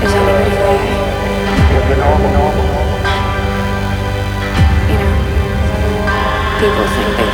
Is anybody there? You know, people think they